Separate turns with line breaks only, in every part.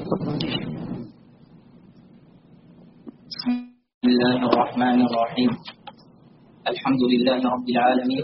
بسم الله الرحمن الرحيم. الحمد لله رب العالمين.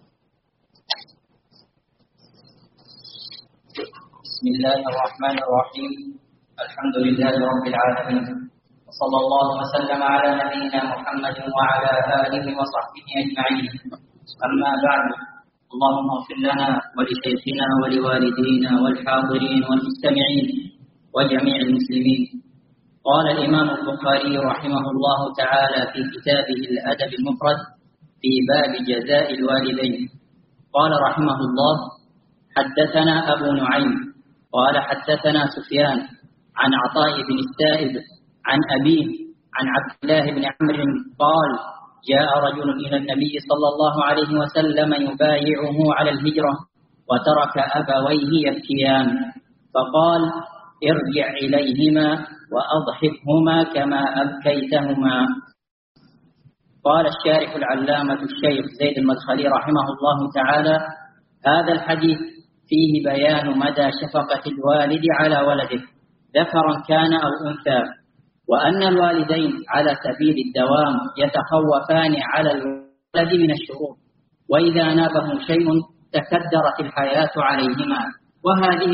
بسم الله الرحمن الرحيم. الحمد لله رب العالمين، وصلى الله وسلم على نبينا محمد وعلى آله وصحبه أجمعين. أما بعد، اللهم اغفر لنا ولشيخنا ولوالدينا والحاضرين والمستمعين وجميع المسلمين. قال الإمام البخاري رحمه الله تعالى في كتابه الأدب المفرد في باب جزاء الوالدين، قال رحمه الله: حدثنا أبو نعيم قال حدثنا سفيان عن عطاء بن السائب عن أبيه عن عبد الله بن عمرو قال: جاء رجل إلى النبي صلى الله عليه وسلم يبايعه على الهجرة وترك أبويه يبكيان، فقال: ارجع إليهما وأضحكهما كما أبكيتهما. قال الشارح العلامة الشيخ زيد المدخلي رحمه الله تعالى: هذا الحديث فيه بيان مدى شفقة الوالد على ولده ذكرا كان أو أنثى، وأن الوالدين على سبيل الدوام يتخوفان على الولد من الشرور، وإذا نابهم شيء تكدرت الحياة عليهما، وهذه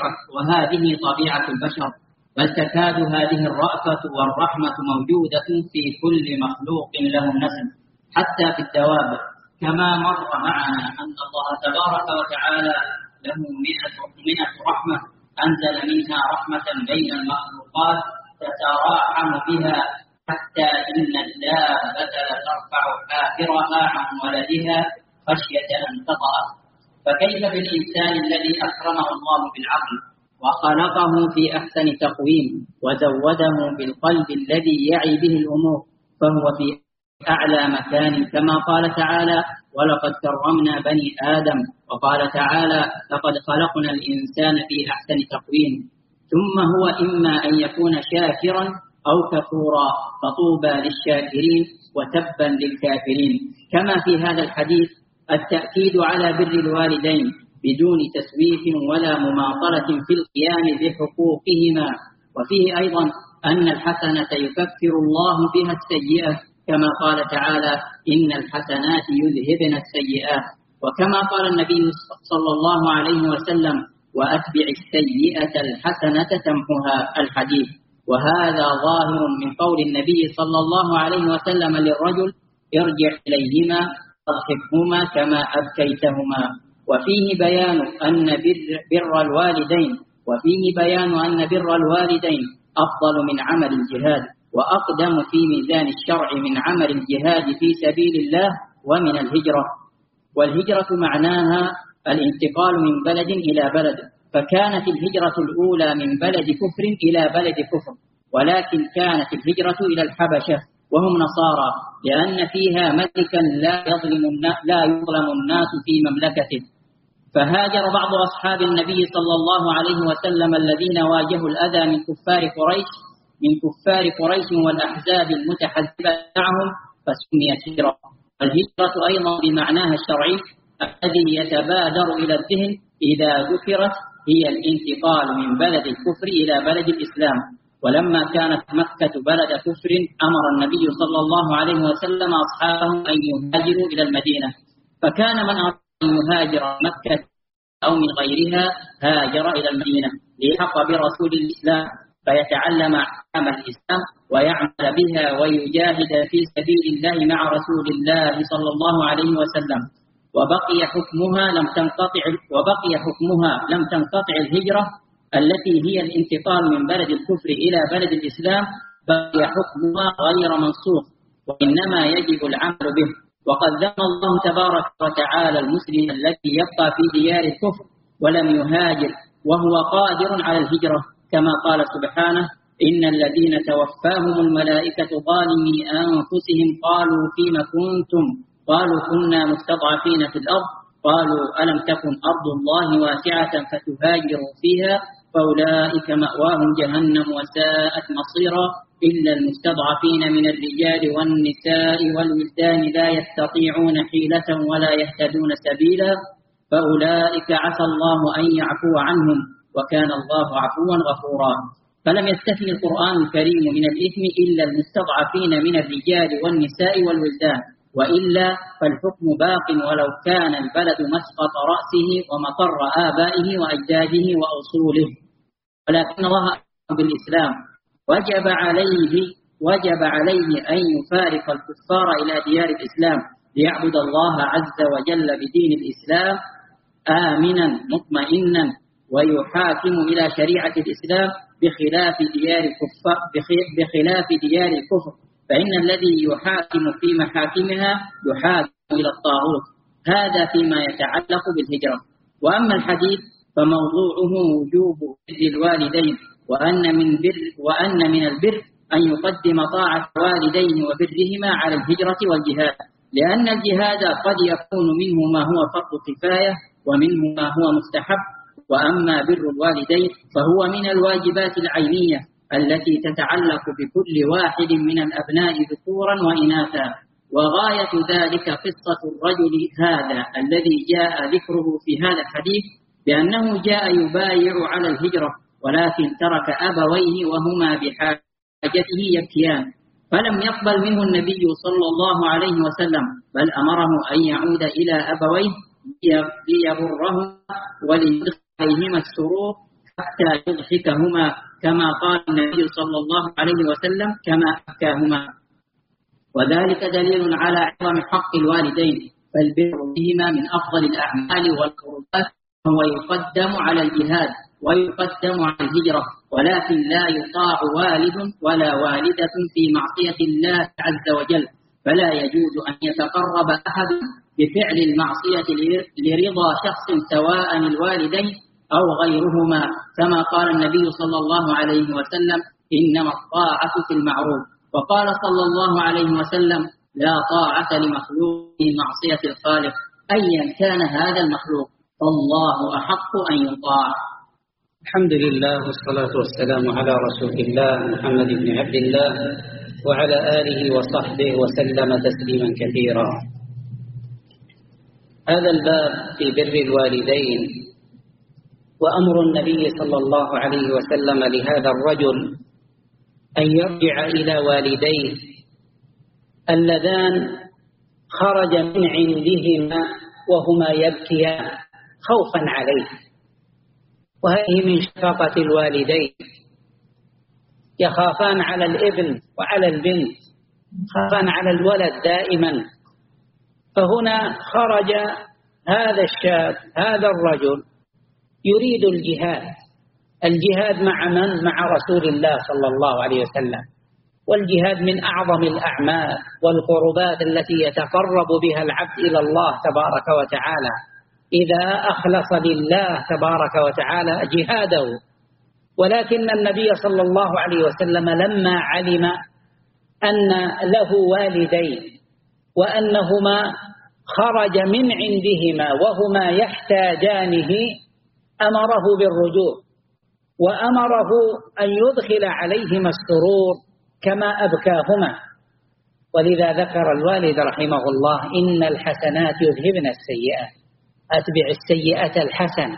طبيعة البشر، بل تكاد هذه الرأفة والرحمة موجودة في كل مخلوق له نسل حتى في الدواب، كما مر معنا أن الله تبارك وتعالى له 100 رحمة أنزل منها رحمة بين المخلوقات تتراحم بها حتى إن الدابة لترفع حافرها عن ولدها خشية أن تطأه، فكيف بالإنسان الذي أكرمه الله بالعقل وخلقه في أحسن تقويم وزوده بالقلب الذي يعي به الأمور، فهو في أعلى مكان، كما قال تعالى: ولقد كرمنا بني آدم، وقال تعالى: لقد خلقنا الإنسان في أحسن تقويم. ثم هو إما أن يكون شاكرا أو كفورا، فطوبى للشاكرين وتبا للكافرين. كما في هذا الحديث التأكيد على بر الوالدين بدون تسويف ولا مماطلة في القيام بحقوقهما، وفيه أيضا أن الحسنة يكفر الله بها السيئة، كما قال تعالى: إن الحسنات يذهبن السيئات، وكما قال النبي صلى الله عليه وسلم: وأتبع السيئة الحسنة تمحها، الحديث. وهذا ظاهر من قول النبي صلى الله عليه وسلم للرجل: ارجع إليهما أضحكهما كما أبكيتهما. وفيه بيان أن بر الوالدين أفضل من عمل الجهاد، وأقدم في ميزان الشرع من عمل الجهاد في سبيل الله ومن الهجرة. والهجرة معناها الانتقال من بلد إلى بلد، فكانت الهجرة الأولى من بلد كفر إلى بلد كفر، ولكن كانت الهجرة إلى الحبشة وهم نصارى، لأن فيها ملكا لا يظلم الناس في مملكته. فهاجر بعض أصحاب النبي صلى الله عليه وسلم الذين واجهوا الأذى من كفار قريش والأحزاب المتحزبة معهم، فسميت هجرة. والهجرة أيضا بمعناها الشرعي الذي يتبادر إلى الذهن إذا ذكرت هي الانتقال من بلد الكفر إلى بلد الإسلام. ولما كانت مكة بلد كفر أمر النبي صلى الله عليه وسلم أصحابه أن يهاجروا إلى المدينة، فكان من أراد أن يهاجر مكة أو من غيرها هاجر إلى المدينة ليحق برسول الإسلام، فيتعلم أحكام الإسلام ويعمل بها ويجاهد في سبيل الله مع رسول الله صلى الله عليه وسلم. وبقي حكمها لم تنقطع الهجرة التي هي الانتقال من بلد الكفر إلى بلد الإسلام، بقي حكمها غير منسوخ، وإنما يجب العمل به. وقد ذم الله تبارك وتعالى المسلم الذي يبقى في ديار الكفر ولم يهاجر وهو قادر على الهجرة، كما قال سبحانه: إن الذين توفاهم الملائكة ظالمي أنفسهم قالوا فيم كنتم؟ قالوا كنا مستضعفين في الأرض، قالوا ألم تكن أرض الله واسعة فتهاجروا فيها، فأولئك مأواهم جهنم وساءت مصيرا، إلا المستضعفين من الرجال والنساء والولدان لا يستطيعون حيلة ولا يهتدون سبيلا، فأولئك عسى الله أن يعفو عنهم، وكان الله عفوا غفورا. فلم يستثن القرآن الكريم من الإثم إلا المستضعفين من الرجال والنساء والولدان، وإلا فالحكم باق ولو كان البلد مسقط رأسه ومقر آبائه وأجداده وأصوله. ولكن الله بالإسلام وجب عليه أن يفارق الكفار إلى ديار الإسلام ليعبد الله عز وجل بدين الإسلام آمنا مطمئنا، ويحاكم إلى شريعة الإسلام بخلاف ديار الكفر، فإن الذي يحاكم في محاكمها يحاكم إلى الطاغوت. هذا فيما يتعلق بالهجرة. وأما الحديث فموضوعه وجوب بر الوالدين، وأن من البر أن يقدم طاعة الوالدين وبرهما على الهجرة والجهاد، لأن الجهاد قد يكون منه ما هو فرض كفاية ومنه ما هو مستحب. وأما بر الوالدين فهو من الواجبات العينية التي تتعلق بكل واحد من الأبناء ذكورا وإناثا. وغاية ذلك قصة الرجل هذا الذي جاء ذكره في هذا الحديث بأنه جاء يبايع على الهجرة، ولكن ترك أبويه وهما بحاجته يبكيان، فلم يقبل منه النبي صلى الله عليه وسلم، بل أمره أن يعود إلى أبويه ليبرهما وليدخلهما السرور حتى يضحكهما، كما قال النبي صلى الله عليه وسلم كما أبكاهما. وذلك دليل على عظم حق الوالدين، فالبر بهما من أفضل الأعمال والقربات، وهو يقدم على الجهاد ويقدم على الهجرة، ولكن لا يطاع والد ولا والدة في معصية الله عز وجل، فلا يجوز أن يتقرب أحد بفعل المعصية لرضا شخص سواء الوالدين أو غيرهما، كما قال النبي صلى الله عليه وسلم إنما الطاعة في المعروف. وقال صلى الله عليه وسلم لا طاعة لمخلوق في معصية الخالق أيا كان هذا المخلوق، فالله أحق أن يطاع.
الحمد لله والصلاة والسلام على رسول الله محمد بن عبد الله وعلى آله وصحبه وسلم تسليما كثيرا. هذا الباب في بر الوالدين وأمر النبي صلى الله عليه وسلم لهذا الرجل أن يرجع إلى والديه اللذان خرج من عندهما وهما يبكيان خوفا عليه، وهذه من شفقة الوالدين، يخافان على الابن وعلى البنت، خافان على الولد دائما. فهنا خرج هذا الشاب هذا الرجل يريد الجهاد مع من؟ مع رسول الله صلى الله عليه وسلم. والجهاد من أعظم الأعمال والقربات التي يتقرب بها العبد إلى الله تبارك وتعالى إذا أخلص لله تبارك وتعالى جهاده. ولكن النبي صلى الله عليه وسلم لما علم أن له والدين وأنهما خرج من عندهما وهما يحتاجانه أمره بالرجوع، وأمره أن يدخل عليهما السرور كما أبكاهما. ولذا ذكر الوالد رحمه الله إن الحسنات يذهبن السيئات، أتبع السيئة الحسنة.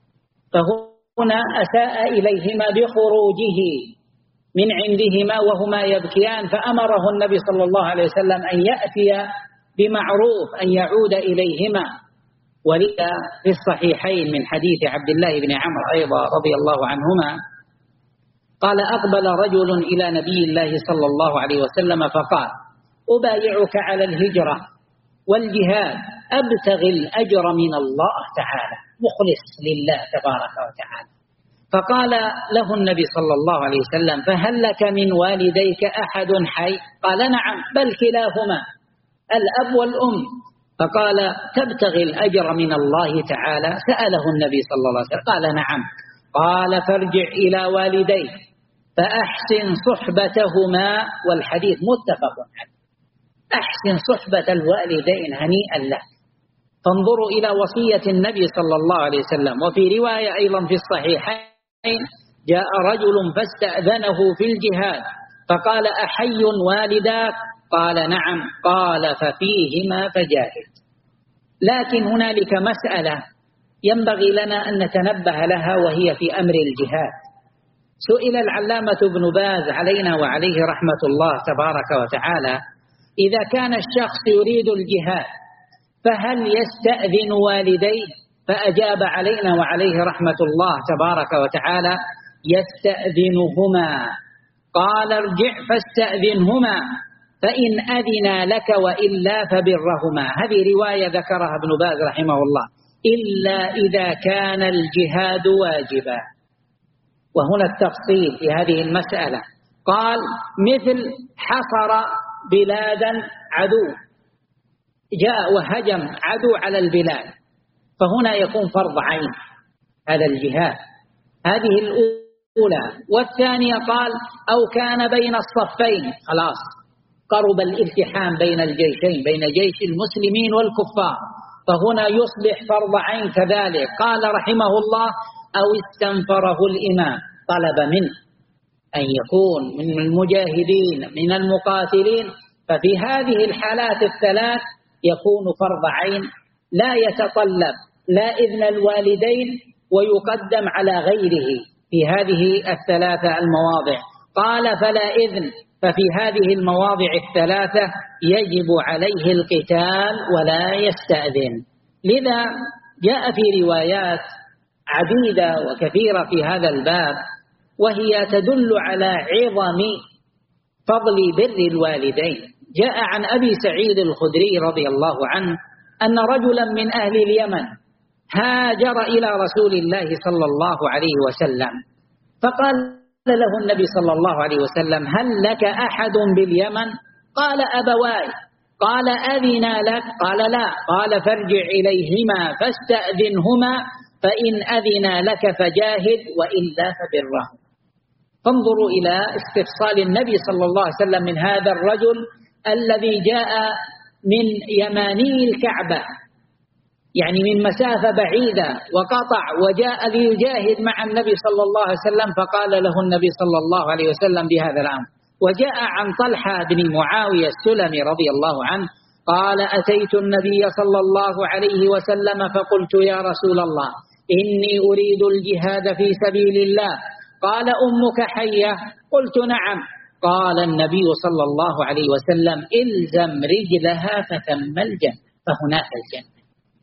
فهنا أساء إليهما بخروجه من عندهما وهما يبكيان، فأمره النبي صلى الله عليه وسلم أن يأتي بمعروف، أن يعود إليهما. ولذا في الصحيحين من حديث عبد الله بن عمرو أيضا رضي الله عنهما قال أقبل رجل إلى نبي الله صلى الله عليه وسلم فقال أبايعك على الهجرة والجهاد أبتغي الأجر من الله تعالى، مخلص لله تبارك وتعالى. فقال له النبي صلى الله عليه وسلم فهل لك من والديك أحد حي؟ قال نعم بل كلاهما الأب والأم. فقال تبتغي الأجر من الله تعالى؟ سأله النبي صلى الله عليه وسلم قال نعم. قال فارجع إلى والديك فأحسن صحبتهما، والحديث متفق عليه. أحسن صحبة الوالدين هنيئا له. فانظروا إلى وصية النبي صلى الله عليه وسلم. وفي رواية أيضا في الصحيحين جاء رجل فاستأذنه في الجهاد فقال أحي والداك؟ قال نعم. قال ففيهما فجاهد. لكن هنالك مسألة ينبغي لنا أن نتنبه لها، وهي في أمر الجهاد. سئل العلامة ابن باز علينا وعليه رحمة الله تبارك وتعالى: إذا كان الشخص يريد الجهاد فهل يستأذن والديه؟ فأجاب علينا وعليه رحمة الله تبارك وتعالى: يستأذنهما. قال: ارجع فاستأذنهما فإن أذنا لك وإلا فبرهما. هذه رواية ذكرها ابن باز رحمه الله: إلا إذا كان الجهاد واجبا. وهنا التفصيل في هذه المسألة، قال: مثل حصر بلادا عدو، جاء وهجم عدو على البلاد، فهنا يكون فرض عين هذا الجهاد. هذه الأولى. والثانية قال: أو كان بين الصفين، خلاص قرب الالتحام بين الجيشين، بين جيش المسلمين والكفار، فهنا يصبح فرض عين كذلك. قال رحمه الله: أو استنفره الإمام، طلب منه أن يكون من المجاهدين من المقاتلين، ففي هذه الحالات الثلاث يكون فرض عين، لا يتطلب لا إذن الوالدين ويقدم على غيره في هذه الثلاثة المواضع. قال: فلا إذن، ففي هذه المواضع الثلاثة يجب عليه القتال ولا يستأذن. لذا جاء في روايات عديدة وكثيرة في هذا الباب، وهي تدل على عظم فضل بر الوالدين. جاء عن أبي سعيد الخدري رضي الله عنه أن رجلا من أهل اليمن هاجر إلى رسول الله صلى الله عليه وسلم، فقال له النبي صلى الله عليه وسلم: هل لك أحد باليمن؟ قال: أبواي. قال: أذنا لك؟ قال: لا. قال: فارجع إليهما فاستأذنهما فإن أذنا لك فجاهد وإلا فبره. فانظروا إلى استفصال النبي صلى الله عليه وسلم من هذا الرجل الذي جاء من يماني الكعبة، يعني من مسافة بعيدة، وقطع وجاء ليجاهد مع النبي صلى الله عليه وسلم، فقال له النبي صلى الله عليه وسلم بهذا الأمر. وجاء عن طلحة بن معاوية السلمي رضي الله عنه قال: أتيت النبي صلى الله عليه وسلم فقلت: يا رسول الله، إني أريد الجهاد في سبيل الله. قال: أمك حية؟ قلت: نعم. قال النبي صلى الله عليه وسلم: إلزم رجلها فثم الجنة، فهناك الجنة.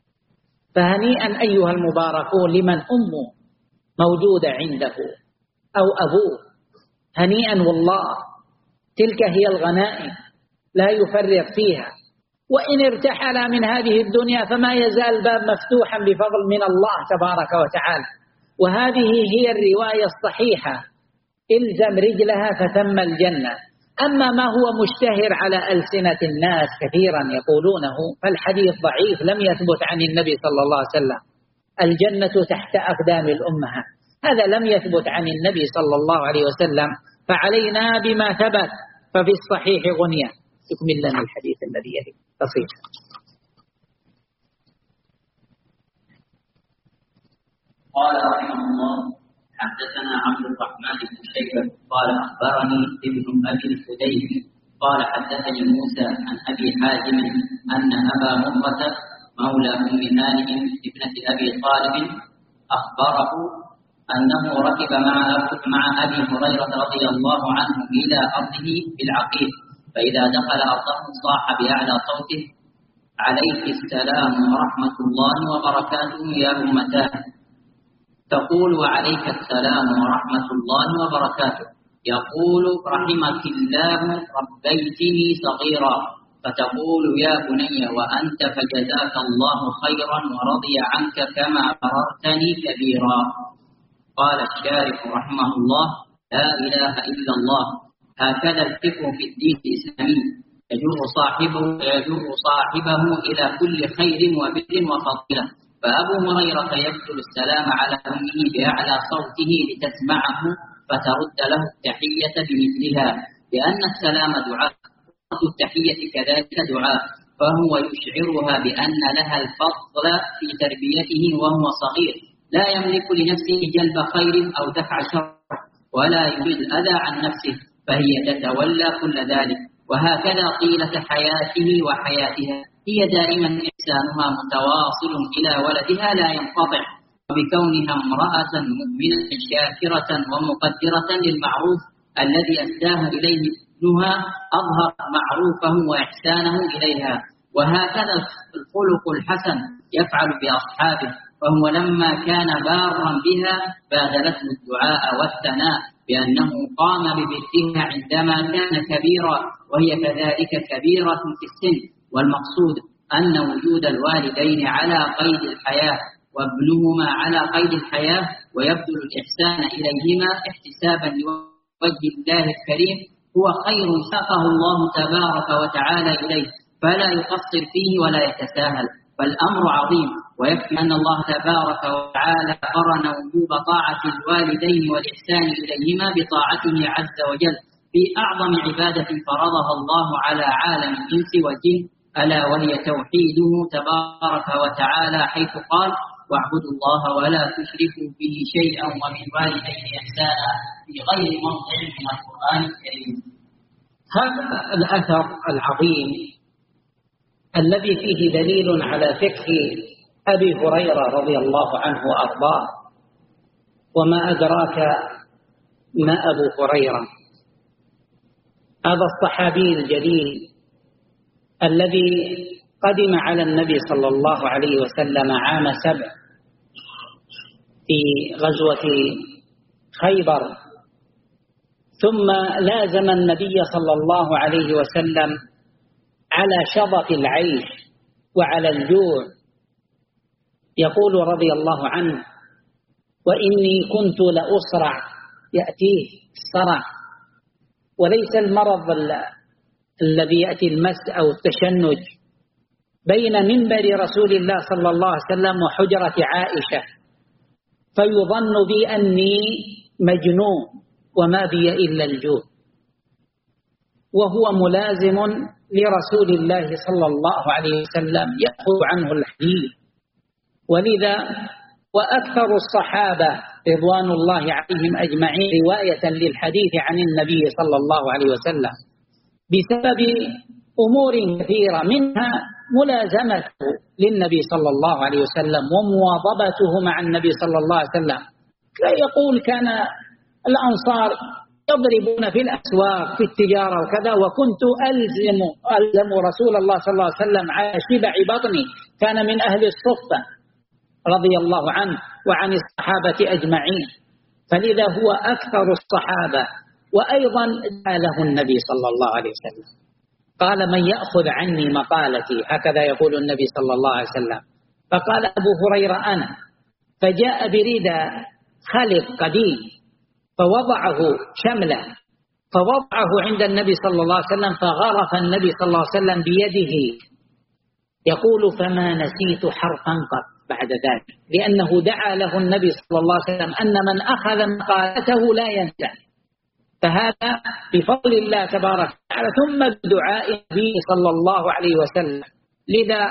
فهنيئا أيها المباركون لمن أمه موجودة عنده أو أبوه، هنيئا والله، تلك هي الغنائم لا يفرط فيها. وإن ارتحل من هذه الدنيا فما يزال الباب مفتوحا بفضل من الله تبارك وتعالى. وهذه هي الرواية الصحيحة: إلزم رجلها فثم الجنة. أما ما هو مشتهر على ألسنة الناس كثيرا يقولونه فالحديث ضعيف، لم يثبت عن النبي صلى الله عليه وسلم: الجنة تحت أقدام الأمهات، هذا لم يثبت عن النبي صلى الله عليه وسلم. فعلينا بما ثبت، ففي الصحيح غنية. يكمل لنا الحديث الذي يلي تصير.
قال رحمه الله: حدثنا عبد الرحمن بن شيبة قال: أخبرني ابن أبي الفديك قال: حدثني موسى عن أبي حازم أن أبا مرة مولى أم هانئ ابنة أبي طالب أخبره أنه ركب مع أبي هريرة رضي الله عنه إلى أرضه بالعقيق، فإذا دخل أرضه صاح بأعلى صوته: عليك السلام ورحمة الله وبركاته يا أمتاه. تقول: وعليك السلام ورحمة الله وبركاته. يقول: رحمك الله ربيتني صغيرا. فتقول: يا بني وأنت فجزاك الله خيرا ورضي عنك كما بررتني كبيرا. قال الشارح رحمه الله: لا إله إلا الله. هكذا الفكر في الدين الإسلامي، يجر صاحبه إلى كل خير وبر وفضيلة. فأبو هريرة يبذل السلام على أمه بأعلى صوته لتسمعه فترد له التحية بمثلها، لأن السلام دعاء، التحية كذلك دعاء، فهو يشعرها بأن لها الفضل في تربيته وهو صغير، لا يملك لنفسه جلب خير أو دفع شر، ولا يريد الأذى عن نفسه، فهي تتولى كل ذلك. وهكذا طيلة حياته وحياتها، هي دائما إحسانها متواصل إلى ولدها لا ينقطع، وبكونها امرأة مؤمنة شاكرة ومقدرة للمعروف الذي أسداه إليه ابنها أظهر معروفه وإحسانه إليها. وهكذا الخلق الحسن يفعل بأصحابه، فهو لما كان بارا بها بادلته الدعاء والثناء بأنه قام ببرها عندما كان كبيرا، وهي كذلك كبيرة في السن. والمقصود أن وجود الوالدين على قيد الحياة وابنهما على قيد الحياة ويبذل الإحسان إليهما احتسابا لوجه الله الكريم هو خير ساقه الله تبارك وتعالى إليه، فلا يقصر فيه ولا يتساهل، فالأمر عظيم. ويكفي أن الله تبارك وتعالى قرن وجوب طاعة الوالدين والإحسان إليهما بطاعته عز وجل في أعظم عبادة فرضها الله على عالم الإنس والجن، ألا وهي توحيده تبارك وتعالى، حيث قال: واعبدوا الله ولا تشركوا به شيئا وبالوالدين إحسانا في غير موضع من القرآن الكريم.
هذا الأثر العظيم الذي فيه دليل على فقه أبي هريرة رضي الله عنه وأرضاه. وما أدراك ما أبو هريرة؟ هذا الصحابي الجليل الذي قدم على النبي صلى الله عليه وسلم عام 7 في غزوة خيبر، ثم لازم النبي صلى الله عليه وسلم على شظف العيش وعلى الجوع. يقول رضي الله عنه: وإني كنت لأسرع، يأتيه الصرع، وليس المرض الذي يأتي المس أو التشنج، بين منبر رسول الله صلى الله عليه وسلم وحجرة عائشة، فيظن بي أني مجنون وما بي إلا الجوع، وهو ملازم لرسول الله صلى الله عليه وسلم يأخذ عنه الحديث. ولذا وأكثر الصحابة رضوان الله عليهم أجمعين رواية للحديث عن النبي صلى الله عليه وسلم بسبب أمور كثيرة، منها ملازمته للنبي صلى الله عليه وسلم ومواظبته مع النبي صلى الله عليه وسلم. لا يقول كان الأنصار يضربون في الأسواق في التجارة وكذا، وكنت ألزم رسول الله صلى الله عليه وسلم على شبع بطني، كان من أهل الصفة رضي الله عنه وعن الصحابة أجمعين، فلذا هو أكثر الصحابة. وأيضا له النبي صلى الله عليه وسلم قال: من يأخذ عني مقالتي، هكذا يقول النبي صلى الله عليه وسلم. فقال أبو هريرة: أنا. فجاء بريدة خلق قديم فوضعه شمله، فوضعه عند النبي صلى الله عليه وسلم، فغرف النبي صلى الله عليه وسلم بيده، يقول: فما نسيت حرفا قط بعد ذلك، لأنه دعا له النبي صلى الله عليه وسلم أن من أخذ مقالته لا ينسى. فهذا بفضل الله تبارك وتعالى، ثم بدعاء النبي صلى الله عليه وسلم. لذا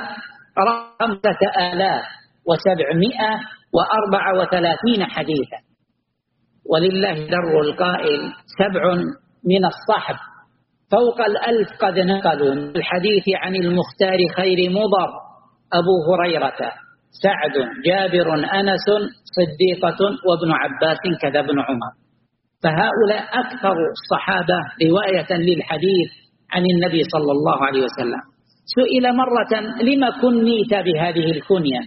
5734 حديثا، ولله در القائل: 7 من الصحب فوق 1000 قد نقلوا الحديث عن المختار خير مضر، أبو هريرة، سعد، جابر، أنس، صديقة، وابن عباس كذا ابن عمر. فهؤلاء أكثر الصحابة رواية للحديث عن النبي صلى الله عليه وسلم. سئل مرة: لما كنيت بهذه الكنية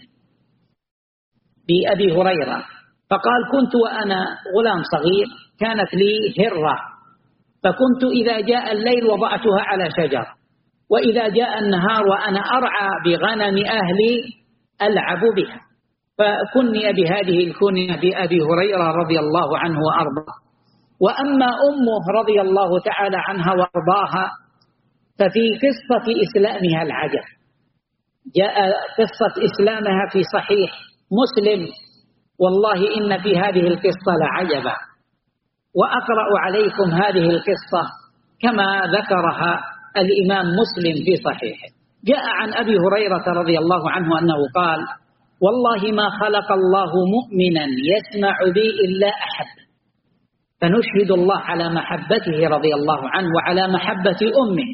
بأبي هريرة؟ فقال: كنت وأنا غلام صغير كانت لي هرة، فكنت إذا جاء الليل وضعتها على شجر، وإذا جاء النهار وأنا أرعى بغنم أهلي ألعب بها، فكني بهذه الكنية بأبي هريرة رضي الله عنه وأرضاه. وأما أمه رضي الله تعالى عنها وأرضاها ففي قصة إسلامها العجب، جاء قصة إسلامها في صحيح مسلم، والله إن في هذه القصة لعجبا. وأقرأ عليكم هذه القصة كما ذكرها الإمام مسلم في صحيحه. جاء عن أبي هريرة رضي الله عنه أنه قال: والله ما خلق الله مؤمنا يسمع بي إلا أحب، فنشهد الله على محبته رضي الله عنه وعلى محبة أمه.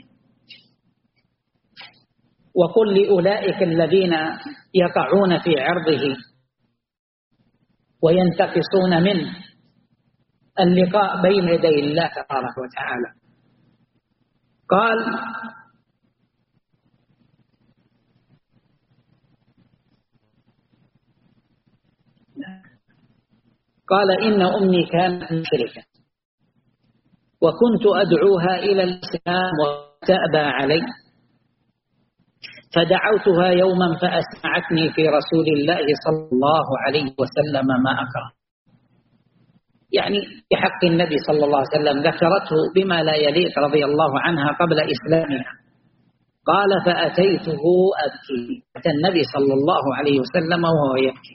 وقل لأولئك الذين يقعون في عرضه: وينتقصون منه اللقاء بين يدي الله تبارك وتعالى. قال إن أمي كانت مشركة وكنت أدعوها إلى الإسلام وتأبى علي، فدعوتها يوما فأسمعتني في رسول الله صلى الله عليه وسلم ما أكره، يعني بحق النبي صلى الله عليه وسلم، ذكرته بما لا يليق رضي الله عنها قبل إسلامها. قال فأتيته أبكي، أتى النبي صلى الله عليه وسلم وهو يبكي،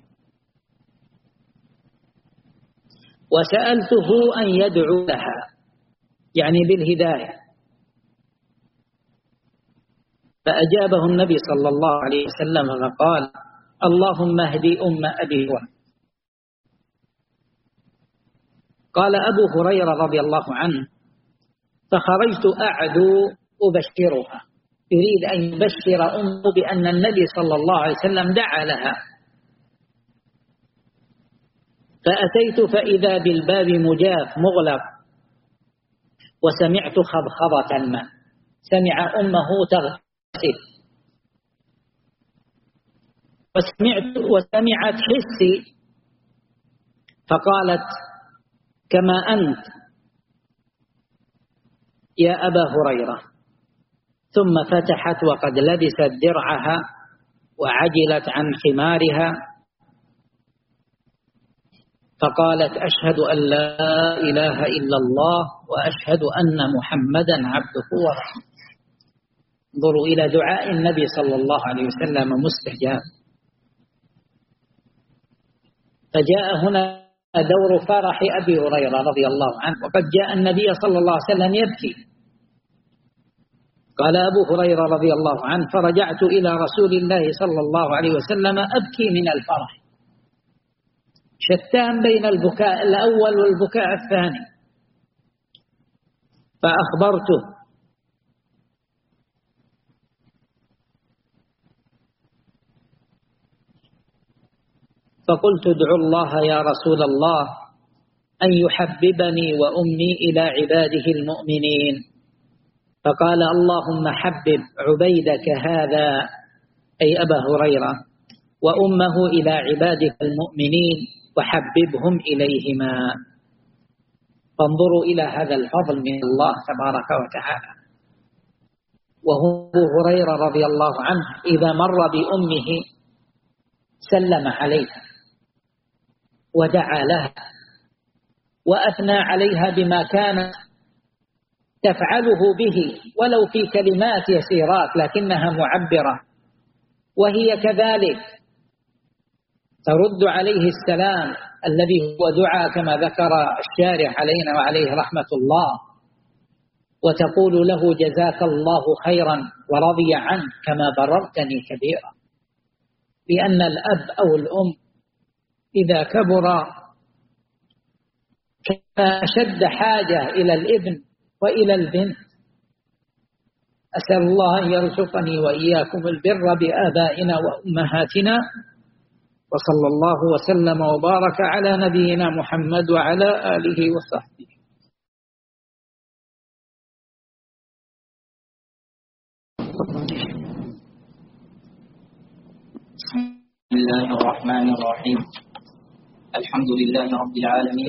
وسألته أن يدعو لها يعني بالهداية، فأجابه النبي صلى الله عليه وسلم فقال اللهم اهدي أم أبي وهب. قال أبو هريرة رضي الله عنه فخرجت أعدو أبشرها، يريد أن يبشر أمه بأن النبي صلى الله عليه وسلم دعا لها، فأتيت فإذا بالباب مجاف مغلق، وسمعت خضخضة الماء، سمع أمه تغسل، وسمعت حسي، فقالت كما أنت يا أبا هريرة، ثم فتحت وقد لبست درعها وعجلت عن خمارها، فقالت أشهد أن لا إله إلا الله وأشهد أن محمدا عبده ورسوله. انظروا إلى دعاء النبي صلى الله عليه وسلم مستجاب. فجاء هنا دور فرح أبي هريرة رضي الله عنه، وقد جاء النبي صلى الله عليه وسلم يبكي. قال أبو هريرة رضي الله عنه فرجعت إلى رسول الله صلى الله عليه وسلم أبكي من الفرح، شتان بين البكاء الأول والبكاء الثاني، فأخبرته فقلت ادعو الله يا رسول الله أن يحببني وأمي إلى عباده المؤمنين، فقال اللهم حبب عبيدك هذا أي أبا هريرة وأمه إلى عبادك المؤمنين وحببهم إليهما. فانظروا إلى هذا الفضل من الله تبارك وتعالى. وهو أبو هريرة رضي الله عنه إذا مر بأمه سلم عليها ودعا لها وأثنى عليها بما كانت تفعله به ولو في كلمات يسيرات لكنها معبرة، وهي كذلك ترد عليه السلام الذي هو دعاء كما ذكر الشارح علينا وعليه رحمة الله، وتقول له جزاك الله خيرا ورضي عنك كما بررتني كبيرا. لأن الأب أو الأم إذا كبر كان أشد حاجة إلى الابن وإلى البنت. أسأل الله أن يرزقني وإياكم البر بآبائنا وأمهاتنا، وصلى الله وسلم وبارك على نبينا محمد وعلى آله وصحبه.
بسم الله الرحمن الرحيم. الحمد لله رب العالمين،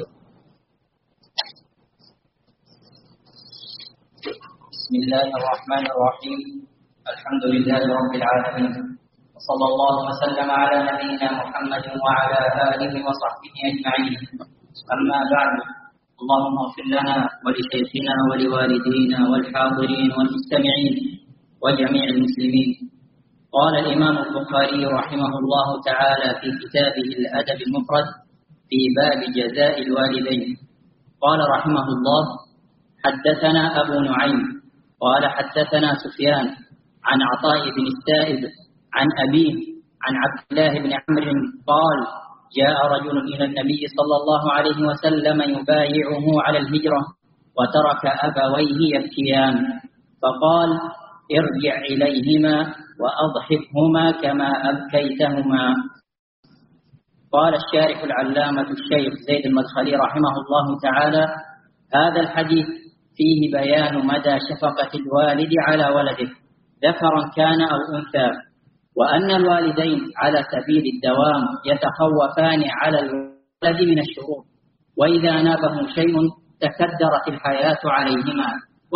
بسم الله الرحمن الرحيم. الحمد لله رب العالمين، وصلى الله وسلم على نبينا محمد وعلى آله وصحبه أجمعين. أما بعد، اللهم اغفر لنا ولشيخنا ولوالدينا والحاضرين والمستمعين وجميع المسلمين. قال الإمام البخاري رحمه الله تعالى في كتابه الأدب المفرد في باب جزاء الوالدين، قال رحمه الله: حدثنا أبو نعيم قال حدثنا سفيان عن عطاء بن السائب عن أبيه عن عبد الله بن عمرو قال: جاء رجل إلى النبي صلى الله عليه وسلم يبايعه على الهجرة وترك أبويه يبكيان، فقال: ارجع إليهما وأضحكهما كما أبكيتهما. قال الشارح العلامة الشيخ زيد المدخلي رحمه الله تعالى: هذا الحديث فيه بيان مدى شفقة الوالد على ولده ذكرا كان أو أنثى، وأن الوالدين على سبيل الدوام يتخوفان على الولد من الشرور، وإذا نابهم شيء تكدرت الحياة عليهما،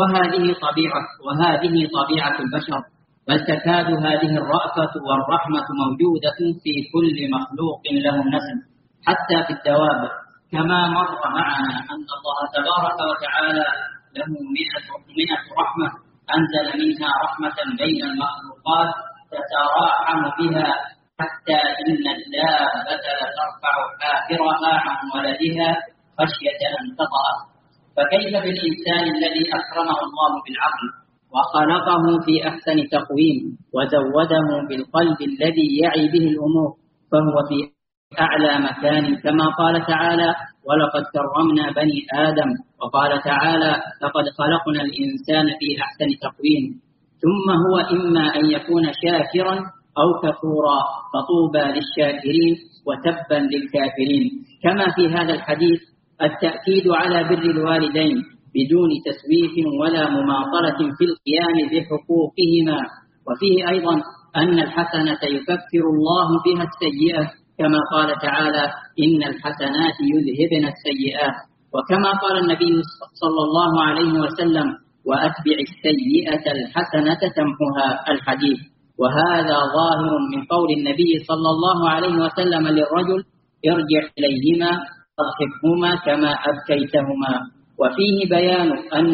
وهذه طبيعة البشر، بل تكاد هذه الرأفة والرحمة موجودة في كل مخلوق له نسل حتى في الدواب، كما مر معنا أن الله تبارك وتعالى له 100 رحمة أنزل منها رحمة بين المخلوقات تتراحم بها حتى إن الدابة لترفع حافرها عن ولدها خشية أن تطأه، فكيف بالإنسان الذي أكرمه الله بالعقل وخلقه في أحسن تقويم وزوده بالقلب الذي يعي به الأمور، فهو في أعلى مكان، كما قال تعالى: ولقد كرمنا بني آدم، وقال تعالى: لقد خلقنا الإنسان في أحسن تقويم. ثم هو إما أن يكون شاكرا أو كفورا، فطوبى للشاكرين وتبا للكافرين. كما في هذا الحديث التأكيد على بر الوالدين بدون تسويف ولا مماطلة في القيام بحقوقهما، وفيه أيضا أن الحسنة يكفر الله بها السيئة، كما قال تعالى: إن الحسنات يذهبن السيئات، وكما قال النبي صلى الله عليه وسلم: وأتبع السيئة الحسنة تمحها، الحديث. وهذا ظاهر من قول النبي صلى الله عليه وسلم للرجل: ارجع إليهما أضحكهما كما أبكيتهما. وفيه بيان أن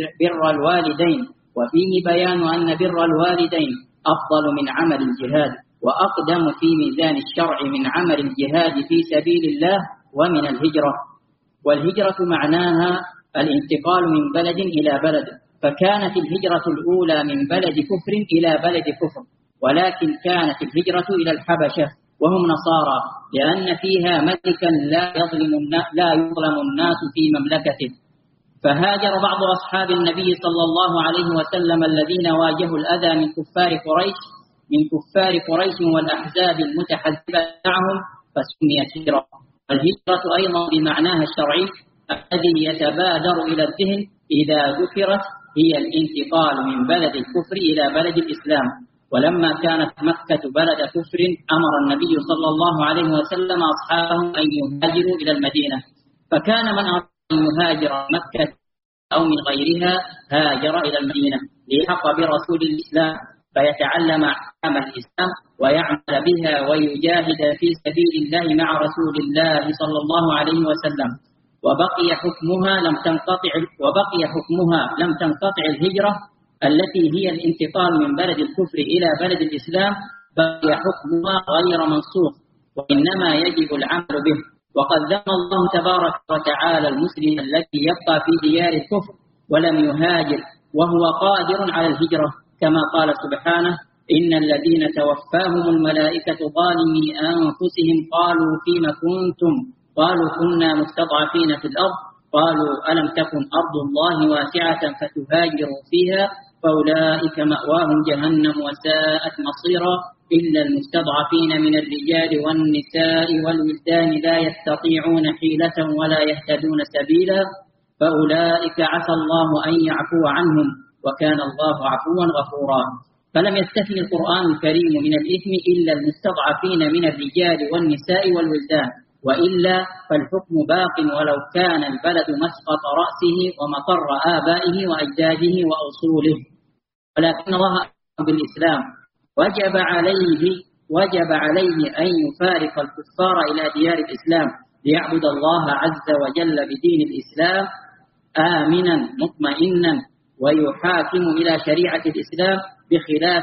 بر الوالدين أفضل من عمل الجهاد، وأقدم في ميزان الشرع من عمل الجهاد في سبيل الله ومن الهجرة. والهجرة معناها الانتقال من بلد إلى بلد، فكانت الهجرة الأولى من بلد كفر إلى بلد كفر، ولكن كانت الهجرة إلى الحبشة وهم نصارى، لأن فيها ملكا لا يظلم الناس في مملكته. فهاجر بعض أصحاب النبي صلى الله عليه وسلم الذين واجهوا الأذى من كفار قريش والأحزاب المتحزبة معهم، فسميت هجرة. والهجرة أيضا بمعناها الشرعي الذي يتبادر إلى الذهن إذا ذكرت هي الانتقال من بلد الكفر إلى بلد الإسلام. ولما كانت مكة بلد كفر أمر النبي صلى الله عليه وسلم أصحابه أن يهاجروا إلى المدينة، فكان من أراد أن يهاجر مكة أو من غيرها هاجر إلى المدينة ليحق برسول الإسلام، فيتعلم أحكام الإسلام ويعمل بها ويجاهد في سبيل الله مع رسول الله صلى الله عليه وسلم. وبقي حكمها لم تنقطع الهجرة التي هي الانتقال من بلد الكفر إلى بلد الإسلام، بقي حكمها غير منسوخ، وإنما يجب العمل به. وقد ذم الله تبارك وتعالى المسلم الذي يبقى في ديار الكفر ولم يهاجر وهو قادر على الهجرة، كما قال سبحانه: إن الذين توفاهم الملائكة ظالمي أنفسهم قالوا فيم كنتم؟ قالوا كنا مستضعفين في الأرض، قالوا ألم تكن أرض الله واسعة فتهاجروا فيها، فأولئك مأواهم جهنم وساءت مصيرا، إلا المستضعفين من الرجال والنساء والولدان لا يستطيعون حيلة ولا يهتدون سبيلا، فأولئك عسى الله أن يعفو عنهم، وكان الله عفوا غفورا. فلم يستثن القرآن الكريم من الإثم إلا المستضعفين من الرجال والنساء والولدان، وإلا فالحكم باق ولو كان البلد مسقط رأسه ومقر آبائه وأجداده وأصوله. ولكن الله بالإسلام وجب عليه أن يفارق الكفار إلى ديار الإسلام ليعبد الله عز وجل بدين الإسلام آمنا مطمئنا، ويحاكم إلى شريعة الإسلام بخلاف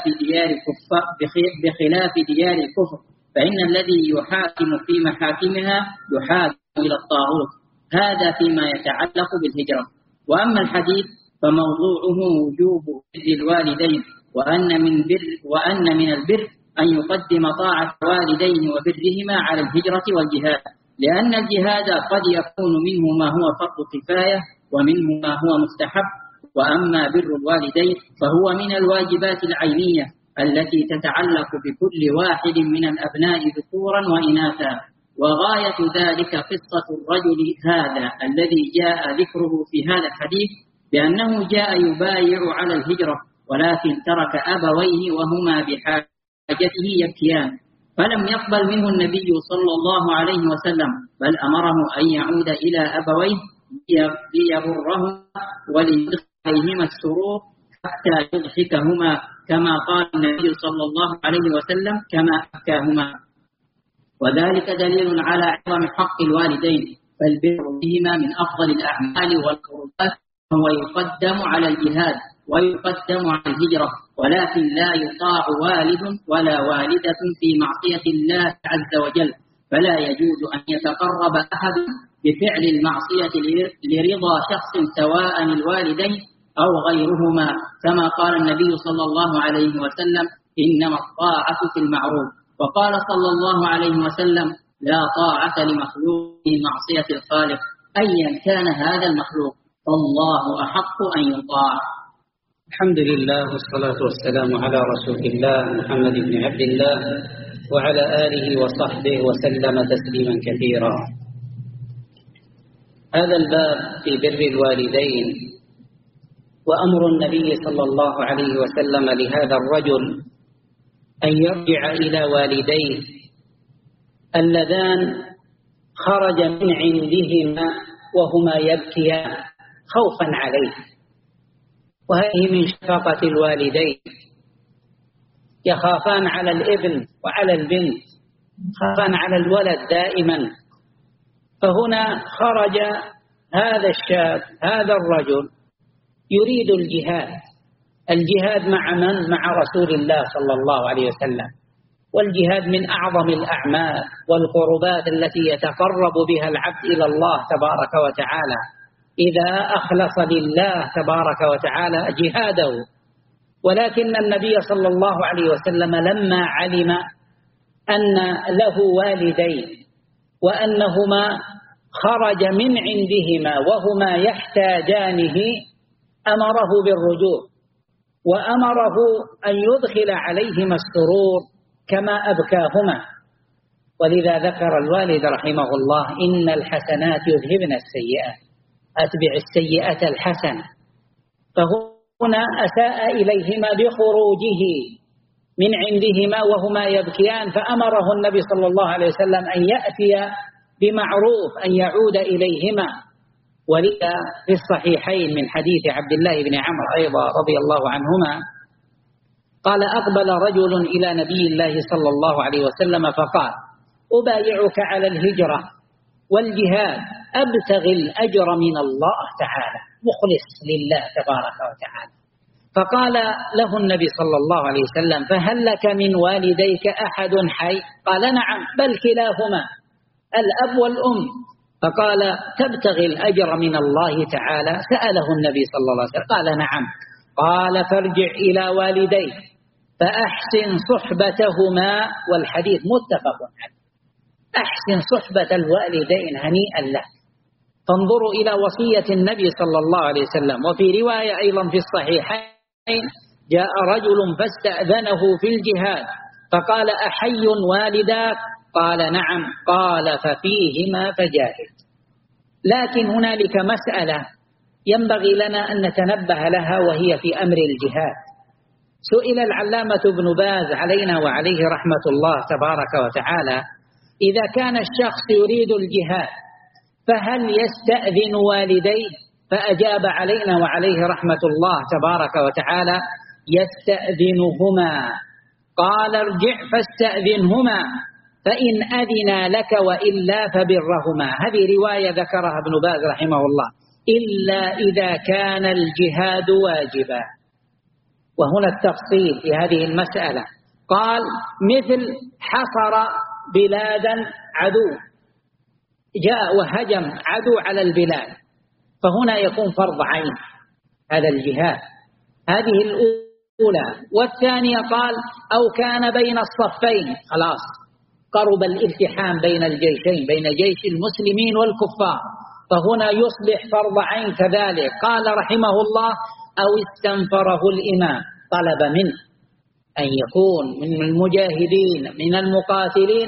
ديار الكفر، فإن الذي يحاكم في محاكمها يحاكم إلى الطاغوت. هذا فيما يتعلق بالهجرة. وأما الحديث فموضوعه وجوب بر الوالدين، وأن من البر أن يقدم طاعة الوالدين وبرهما على الهجرة والجهاد، لأن الجهاد قد يكون منه ما هو فرض كفاية ومنه ما هو مستحب. وأما بر الوالدين فهو من الواجبات العينية التي تتعلق بكل واحد من الأبناء ذكورا وإناثا،
وغاية ذلك قصة الرجل هذا الذي جاء ذكره في هذا الحديث بأنه جاء يبايع على الهجرة، ولكن ترك أبويه وهما بحاجته يبكيان، فلم يقبل منه النبي صلى الله عليه وسلم، بل أمره أن يعود إلى أبويه ليبرهما وليدخل عليهما السرور حتى يضحكهما، كما قال النبي صلى الله عليه وسلم كما أبكاهما. وذلك دليل على عظم حق الوالدين، فالبر بهما من أفضل الأعمال والقربات، وهو يقدم على الجهاد ويقدم على الهجرة، ولكن لا يطاع والد ولا والدة في معصية الله عز وجل، فلا يجوز أن يتقرب أحد بفعل المعصية لرضا شخص سواء الوالدين أو غيرهما، كما قال النبي صلى الله عليه وسلم إنما الطاعة في المعروف. وقال صلى الله عليه وسلم لا طاعة لمخلوق في معصية الخالق أيا كان هذا المخلوق، فالله أحق أن يطاع.
الحمد لله والصلاة والسلام على رسول الله محمد بن عبد الله وعلى آله وصحبه وسلم تسليما كثيرا. هذا الباب في بر الوالدين وأمر النبي صلى الله عليه وسلم لهذا الرجل أن يرجع إلى والديه اللذان خرج من عندهما وهما يبكيان خوفا عليه، وهذه من شفقة الوالدين، يخافان على الابن وعلى البنت، خافان على الولد دائما. فهنا خرج هذا الشاب هذا الرجل يريد الجهاد مع من؟ مع رسول الله صلى الله عليه وسلم، والجهاد من أعظم الأعمال والقربات التي يتقرب بها العبد إلى الله تبارك وتعالى إذا أخلص لله تبارك وتعالى جهاده. ولكن النبي صلى الله عليه وسلم لما علم أن له والدين وأنهما خرج من عندهما وهما يحتاجانه أمره بالرجوع، وأمره أن يدخل عليهما السرور كما أبكاهما. ولذا ذكر الوالد رحمه الله إن الحسنات يذهبن السيئات، أتبع السيئة الحسنة. فهنا أساء إليهما بخروجه من عندهما وهما يبكيان، فأمره النبي صلى الله عليه وسلم أن يأتي بمعروف، أن يعود إليهما. ولذا في الصحيحين من حديث عبد الله بن عمرو أيضا رضي الله عنهما قال أقبل رجل إلى نبي الله صلى الله عليه وسلم فقال أبايعك على الهجرة والجهاد أبتغي الأجر من الله تعالى، مخلص لله تبارك وتعالى. فقال له النبي صلى الله عليه وسلم فهل لك من والديك أحد حي؟ قال نعم بل كلاهما الأب والأم. فقال تبتغي الأجر من الله تعالى؟ سأله النبي صلى الله عليه وسلم قال نعم. قال فارجع إلى والديك فأحسن صحبتهما، والحديث متفق عليه. أحسن صحبة الوالدين هنيئا لك. فانظروا إلى وصية النبي صلى الله عليه وسلم. وفي رواية أيضا في الصحيحين جاء رجل فاستأذنه في الجهاد فقال أحي والداك؟ قال نعم. قال ففيهما فجاهد. لكن هنالك مسألة ينبغي لنا أن نتنبه لها، وهي في أمر الجهاد. سئل العلامة ابن باز علينا وعليه رحمة الله تبارك وتعالى إذا كان الشخص يريد الجهاد فهل يستأذن والديه؟ فأجاب علينا وعليه رحمة الله تبارك وتعالى يستأذنهما. قال ارجع فاستأذنهما فإن أذنا لك وإلا فبرهما. هذه رواية ذكرها ابن باز رحمه الله، إلا إذا كان الجهاد واجبا. وهنا التفصيل في هذه المسألة. قال مثل حصر بلادا عدو، جاء وهجم عدو على البلاد، فهنا يكون فرض عين هذا الجهاد. هذه الأولى. والثانية قال أو كان بين الصفين، خلاص قرب الالتحام بين الجيشين، بين جيش المسلمين والكفار، فهنا يصبح فرض عين كذلك. قال رحمه الله أو استنفره الإمام، طلب منه أن يكون من المجاهدين من المقاتلين،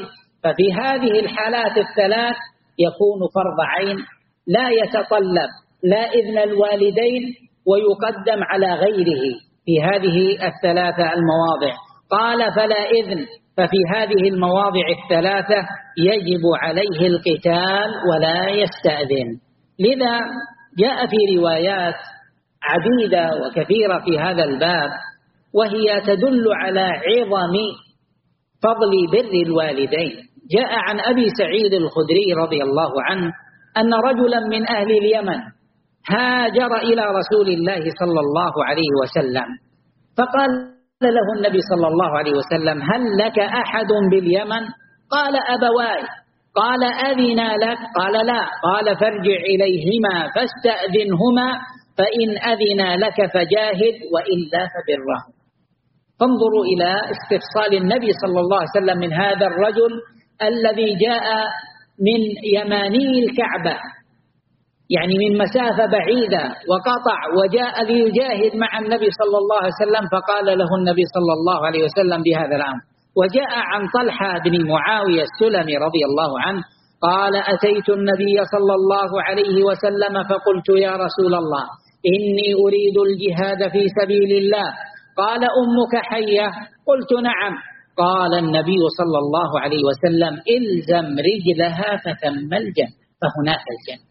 ففي هذه الحالات الثلاث يكون فرض عين، لا يتطلب لا إذن الوالدين ويقدم على غيره في هذه الثلاثة المواضع. قال فلا إذن، ففي هذه المواضع الثلاثة يجب عليه القتال ولا يستأذن. لذا جاء في روايات عديدة وكثيرة في هذا الباب، وهي تدل على عظم فضل بر الوالدين. جاء عن أبي سعيد الخدري رضي الله عنه أن رجلا من أهل اليمن هاجر إلى رسول الله صلى الله عليه وسلم، فقال له النبي صلى الله عليه وسلم: هل لك أحد باليمن؟ قال: أبواي. قال: أذنا لك؟ قال: لا. قال: فارجع إليهما فاستأذنهما، فإن أذنا لك فجاهد وإلا فبره. فانظروا إلى استفصال النبي صلى الله عليه وسلم من هذا الرجل الذي جاء من يماني الكعبة، يعني من مسافة بعيدة، وقطع وجاء ليجاهد مع النبي صلى الله عليه وسلم، فقال له النبي صلى الله عليه وسلم بهذا الأمر. وجاء عن طلحة بن معاوية السلمي رضي الله عنه قال: أتيت النبي صلى الله عليه وسلم فقلت: يا رسول الله، إني أريد الجهاد في سبيل الله. قال: أمك حية؟ قلت: نعم. قال النبي صلى الله عليه وسلم: إلزم رجلها فثم الجنة، فهناك الجنة.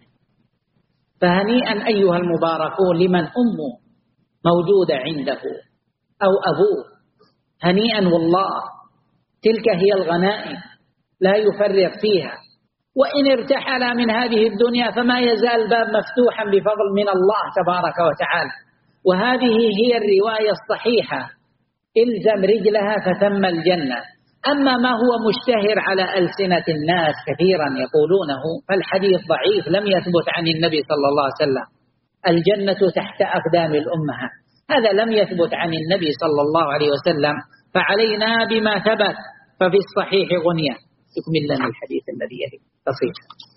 فهنيئا أيها المباركون لمن أمه موجودة عنده أو أبوه، هنيئا والله، تلك هي الغنائم لا يفرط فيها. وإن ارتحل من هذه الدنيا فما يزال الباب مفتوحا بفضل من الله تبارك وتعالى. وهذه هي الرواية الصحيحة: إلزم رجلها فثم الجنة. أما ما هو مشتهر على ألسنة الناس كثيرا يقولونه فالحديث ضعيف لم يثبت عن النبي صلى الله عليه وسلم: الجنة تحت أقدام الأمهات. هذا لم يثبت عن النبي صلى الله عليه وسلم، فعلينا بما ثبت. ففي الصحيح غنية. يكمل لنا الحديث الذي يلي تصير.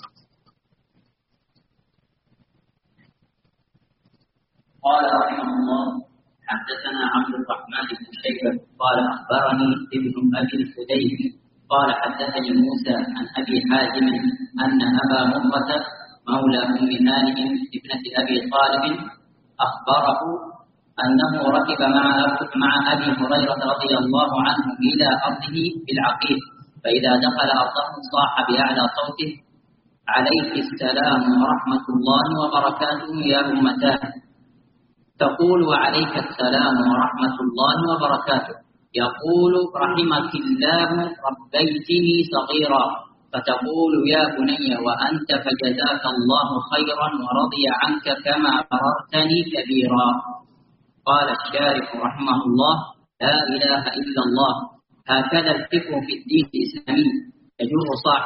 قال رحمه الله: حدثنا عبد الرحمن بن شيبة قال أخبرني ابن أبي الفديك قال حدثني موسى عن أبي حازم أن أبا مرة مولى أم هانئ ابنة أبي طالب أخبره أنه ركب مع أبي هريرة رضي الله عنه إلى أرضه بالعقيق، فإذا دخل أرضه صاح بأعلى صوته: عليك السلام ورحمة الله وبركاته يا أمتاه. تقول: وعليك السلام ورحمة الله وبركاته. يقول: رحمك الله ربيتني صغيرا. فتقول: يا بني وأنت فجزاك الله خيرا ورضي عنك كما بررتني كبيرا. قال الشارح رحمه الله: لا إله إلا الله. هكذا الفكر في الدين الإسلامي، يجر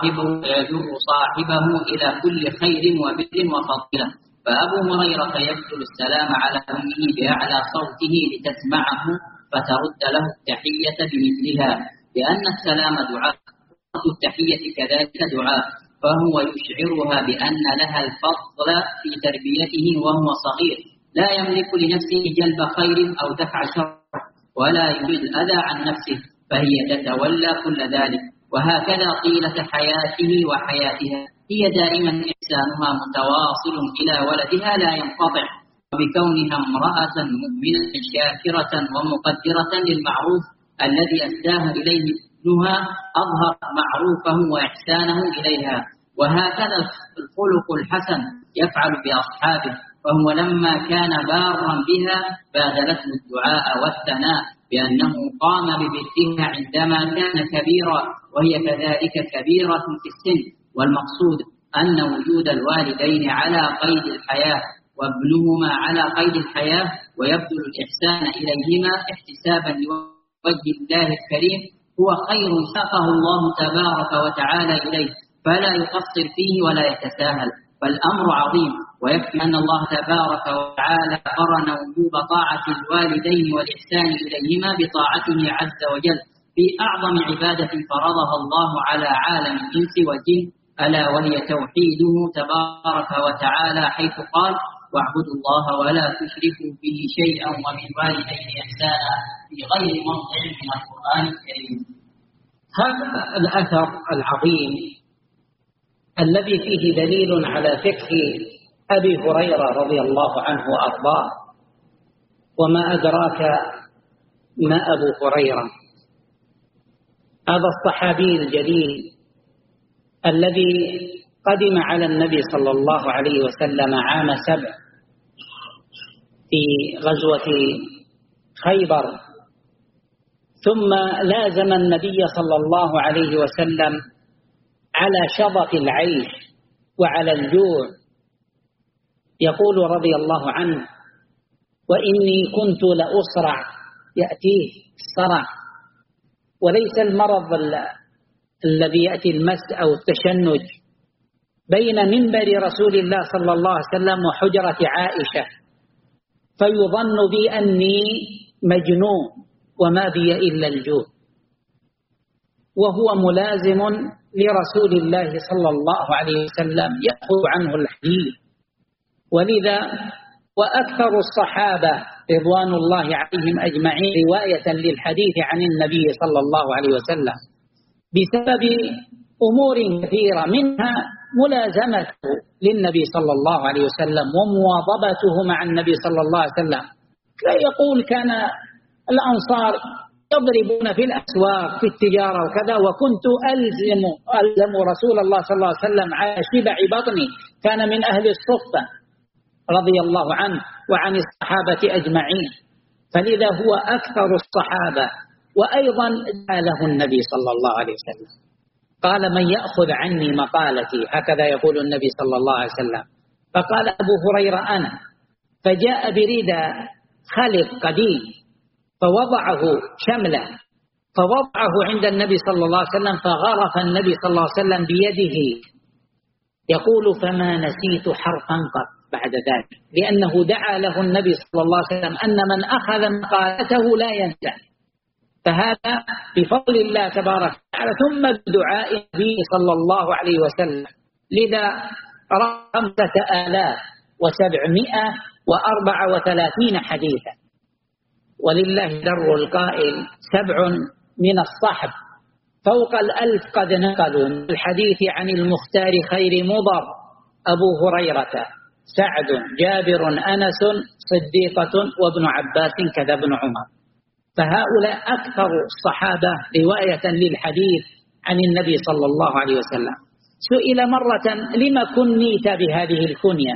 صاحبه إلى كل خير وبر وفضيلة. فأبو هريرة يبذل السلام على أمه بأعلى صوته لتسمعه فترد له التحية بمثلها، لأن السلام دعاء، التحية كذلك دعاء، فهو يشعرها بأن لها الفضل في تربيته وهو صغير، لا يملك لنفسه جلب خير أو دفع شر، ولا يريد الأذى عن نفسه، فهي تتولى كل ذلك. وهكذا طيلة حياته وحياتها هي دائما إحسانها متواصل إلى ولدها لا ينقطع. وبكونها امرأة مؤمنة شاكرة ومقدرة للمعروف الذي أسداه إليه ابنها أظهر معروفه وإحسانه إليها. وهكذا الخلق الحسن يفعل بأصحابه، فهو لما كان بارا بها بادلته الدعاء والثناء بأنه قام ببرها عندما كان كبيرا، وهي كذلك كبيرة في السن. والمقصود أن وجود الوالدين على قيد الحياة وابنهما على قيد الحياة ويبذل الإحسان إليهما احتسابا لوجه الله الكريم هو خير ساقه الله تبارك وتعالى إليه، فلا يقصر فيه ولا يتساهل، فالأمر عظيم. ويكفي أن الله تبارك وتعالى قرن وجوب طاعة الوالدين والإحسان إليهما بطاعته عز وجل في أعظم عبادة فرضها الله على عالم الإنس والجن، ألا وهي توحيده تبارك وتعالى، حيث قال: واعبدوا الله ولا تشركوا به شيئا وبالوالدين إحسانا، في غير موضع من القرآن الكريم.
هذا الأثر العظيم الذي فيه دليل على فقه أبي هريرة رضي الله عنه وأرضاه. وما أدراك ما أبو هريرة؟ هذا الصحابي الجليل الذي قدم على النبي صلى الله عليه وسلم عام 7 في غزوة خيبر، ثم لازم النبي صلى الله عليه وسلم على شظف العيش وعلى الجوع. يقول رضي الله عنه: وإني كنت لأصرع، يأتيه الصرع، وليس المرض الذي يأتي المس أو التشنج، بين منبر رسول الله صلى الله عليه وسلم وحجرة عائشة، فيظن بي أني مجنون وما بي إلا الجوع، وهو ملازم لرسول الله صلى الله عليه وسلم يأخذ عنه الحديث. ولذا وأكثر الصحابة رضوان الله عليهم أجمعين رواية للحديث عن النبي صلى الله عليه وسلم بسبب أمور كثيرة، منها ملازمته للنبي صلى الله عليه وسلم ومواظبته مع النبي صلى الله عليه وسلم. يقول: كان الأنصار يضربون في الأسواق في التجارة وكذا، وكنت ألزم رسول الله صلى الله عليه وسلم على شبع بطني. كان من أهل الصفة رضي الله عنه وعن الصحابة أجمعين، فلذا هو أكثر الصحابة. وأيضا له النبي صلى الله عليه وسلم قال: من يأخذ عني مقالتي، هكذا يقول النبي صلى الله عليه وسلم. فقال أبو هريرة: أنا. فجاء بريدة خلق قديم فوضعه شمله، فوضعه عند النبي صلى الله عليه وسلم، فغرف النبي صلى الله عليه وسلم بيده. يقول: فما نسيت حرفا قط بعد ذلك، لأنه دعا له النبي صلى الله عليه وسلم أن من أخذ مقالته لا ينسى. فهذا بفضل الله تبارك وتعالى، ثم بدعاء النبي صلى الله عليه وسلم. لذا 5734 حديثا. ولله در القائل: 7 من الصحب فوق 1000 قد نقلوا من الحديث عن المختار خير مضر: أبو هريرة، سعد، جابر، أنس، صديقة، وابن عباس كذا ابن عمر. فهؤلاء أكثر الصحابة رواية للحديث عن النبي صلى الله عليه وسلم. سئل مرة: لما كنيت بهذه الكنية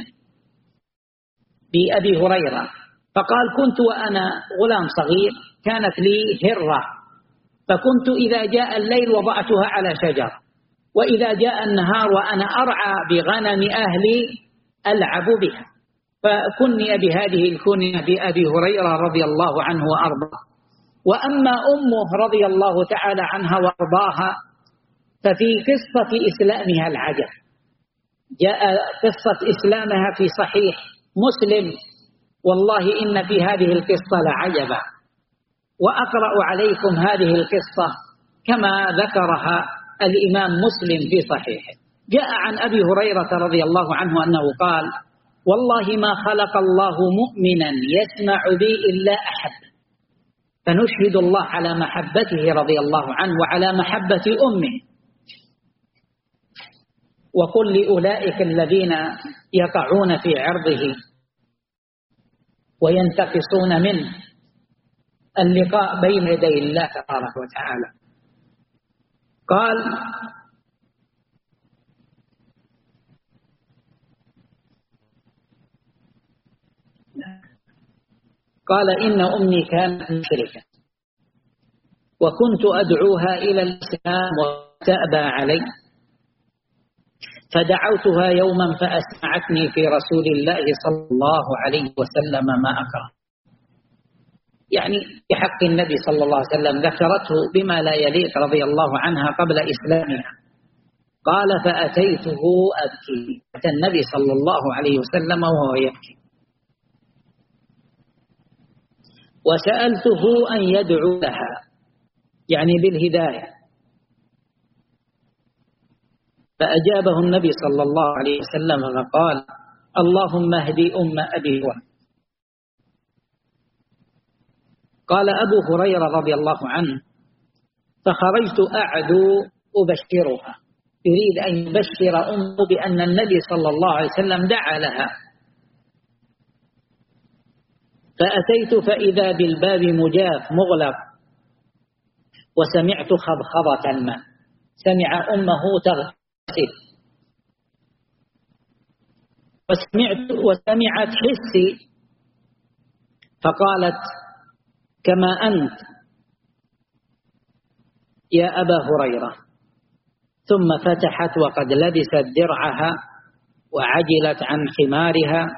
بأبي هريرة؟ فقال: كنت وأنا غلام صغير كانت لي هرة، فكنت إذا جاء الليل وضعتها على شجر، وإذا جاء النهار وأنا أرعى بغنم أهلي ألعب بها، فكني بهذه الكنية بأبي هريرة رضي الله عنه وأرضاه. وأما أمه رضي الله تعالى عنها وأرضاها ففي قصة إسلامها العجب، جاء قصة إسلامها في صحيح مسلم، والله إن في هذه القصة لعجبا. وأقرأ عليكم هذه القصة كما ذكرها الإمام مسلم في صحيحه. جاء عن أبي هريرة رضي الله عنه أنه قال: والله ما خلق الله مؤمنا يسمع بي إلا أحب، فنشهد الله على محبته رضي الله عنه وعلى محبة أمه. وقل لأولئك الذين يقعون في عرضه وينتقصون منه اللقاء بين يدي الله تبارك وتعالى. قال: إن أمي كانت مشركة وكنت أدعوها إلى الإسلام وتأبى علي، فدعوتها يوما فأسمعتني في رسول الله صلى الله عليه وسلم ما أكره، يعني بحق النبي صلى الله عليه وسلم، ذكرته بما لا يليق رضي الله عنها قبل إسلامها. قال: فأتيته أبكي، أتى النبي صلى الله عليه وسلم وهو يبكي، وسألته أن يدعو لها، يعني بالهداية، فأجابه النبي صلى الله عليه وسلم فقال: اللهم اهدي أم أبي هريرة. قال أبو هريرة رضي الله عنه: فخرجت أعدو أبشرها، يريد أن يبشر أمه بأن النبي صلى الله عليه وسلم دعا لها. فأتيت فإذا بالباب مجاف مغلق، وسمعت خضخضة الماء، سمع أمه تغتسل، وسمعت حسي، فقالت: كما أنت يا أبا هريرة. ثم فتحت وقد لبست درعها وعجلت عن حمارها،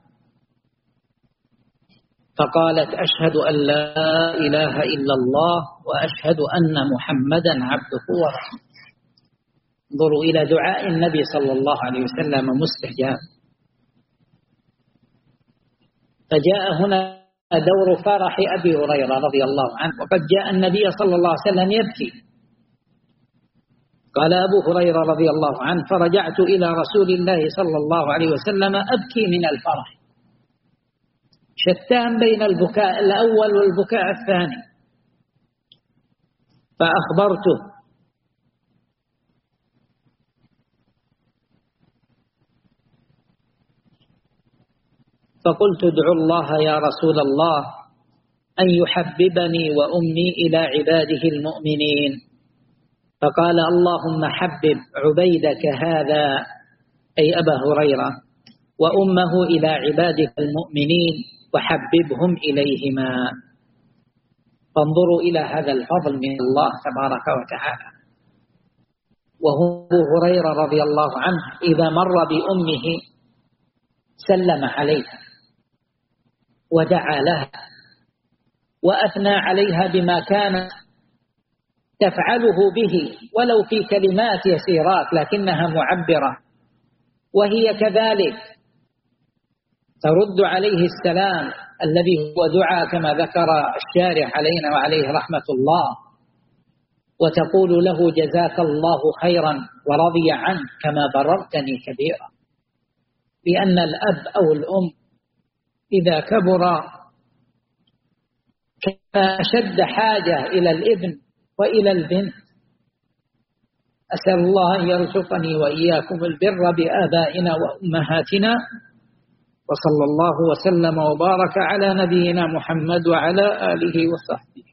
فقالت: أشهد أن لا إله إلا الله وأشهد أن محمدا عبده ورسوله. انظروا إلى دعاء النبي صلى الله عليه وسلم مستجاب. فجاء هنا دور فرح أبي هريرة رضي الله عنه، وقد جاء النبي صلى الله عليه وسلم يبكي. قال أبو هريرة رضي الله عنه: فرجعت إلى رسول الله صلى الله عليه وسلم أبكي من الفرح. شتان بين البكاء الأول والبكاء الثاني. فأخبرته فقلت: ادعو الله يا رسول الله أن يحببني وأمي إلى عباده المؤمنين. فقال: اللهم حبب عبيدك هذا، أي أبا هريرة، وأمه إلى عبادك المؤمنين وحببهم إليهما. فانظروا إلى هذا الفضل من الله تبارك وتعالى. وهو أبو هريرة رضي الله عنه إذا مر بأمه سلم عليها ودعا لها وأثنى عليها بما كانت تفعله به، ولو في كلمات يسيرات لكنها معبرة، وهي كذلك ترد عليه السلام الذي هو دعاء كما ذكر الشارح علينا وعليه رحمة الله، وتقول له: جزاك الله خيرا ورضي عنك كما بررتني كبيرا. لأن الأب أو الأم إذا كبر كان أشد حاجة إلى الابن وإلى البنت. أسأل الله أن يرزقني وإياكم البر بآبائنا وأمهاتنا، وصلى الله وسلم وبارك على نبينا محمد وعلى آله وصحبه.